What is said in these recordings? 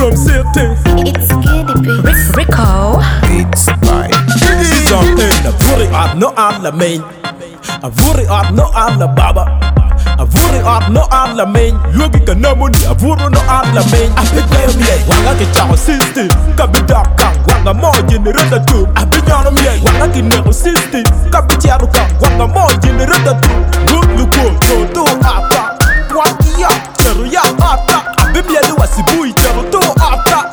Drum City. It's Giddy Beats. Rico. Beats by Zon in a vuri art no alla main. A vuri art no alla baba. A vuri art no alla main. Yogi ka namuni a vuru no alla main. A bit me me wanga ke chao system. Kabida kang wanga mo generate tu. A bit nyano me wanga ke nego system. Kabicharu kang wanga mo generate tu. Good look good to ata. Waki ya cheru ya ata. A bit me lu wasibui cheru to ata.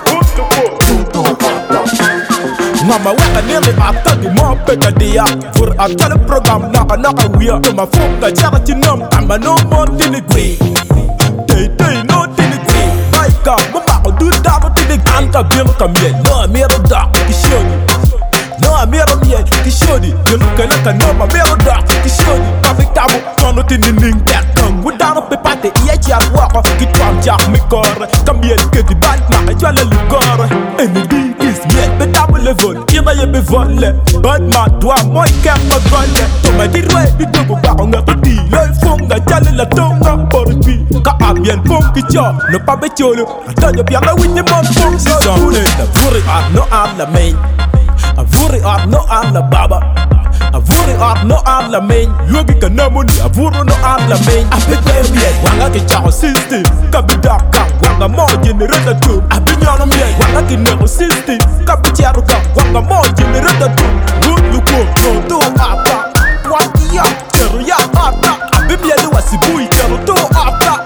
Mama weka nele atagi mo peka dia Vur atale program naka wia Tuma fuka jara chinam Kamba no mo tini gwe Tay no tini gwe Baika mama ko du dabo tini gwe Anka bim kamye No amira da kishoni No amira miye kishoni Yelu kele ka no amira da kishoni Papi tabo tono tini ning tek kong Wudano pe pate iye chiar wako Kitwam jak mikore Kamye kedi bal maka jwale lukore Enedi is miye pe tabo level Ima ye be volle Bad man doa moi kem ma golle Toma di rwe di dogo ba onga kudi Loi funga jale la tonga Porpi Ka abien funki cho No pa be cholo Atanyo bianga winye mon fung Zon in a vuri art no alla main A vuri art no alla baba A vuri art no alla main Yogi ka namuni a vuru no alla main A bit me wanga ke chao system Kabida kang wanga mo generate tu A binyano me wanga ke nego system Kabicharu kang wanga mo generate tu Good look good to ata Waki ya cheru ya ata A bit me lu wasibui cheru to ata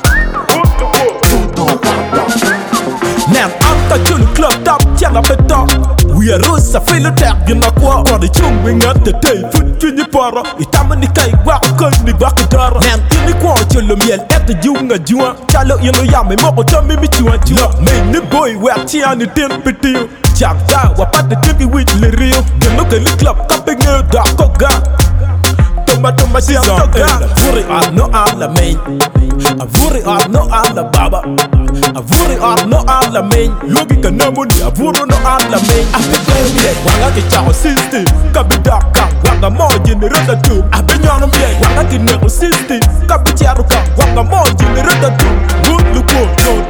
Man, I'm the tune club top, changa peta. We are rose, I feel attack, you know what? For the chung, we got the day, foot in the para. Itamani kai, walk, the back door. Man, in the quarter, you mean at the junga, jua. Chalo, you know, yammy, moko, tummy, me, you want you. Man, the boy, we're chian, the temperature. Jack down, what the TV with the real. You look at the club, cupping your dark coca. Toma, si I'm a vuri art no alla main. A vuri art no alla baba. A vuri art no alla main. Yogi ka namuni a vuru no alla main. A bit me wanga ke chao system. Kabida kang wanga mo generate tu. A binyano me wanga ke nego system. Kabicharu kang wanga mo generate tu. Good look good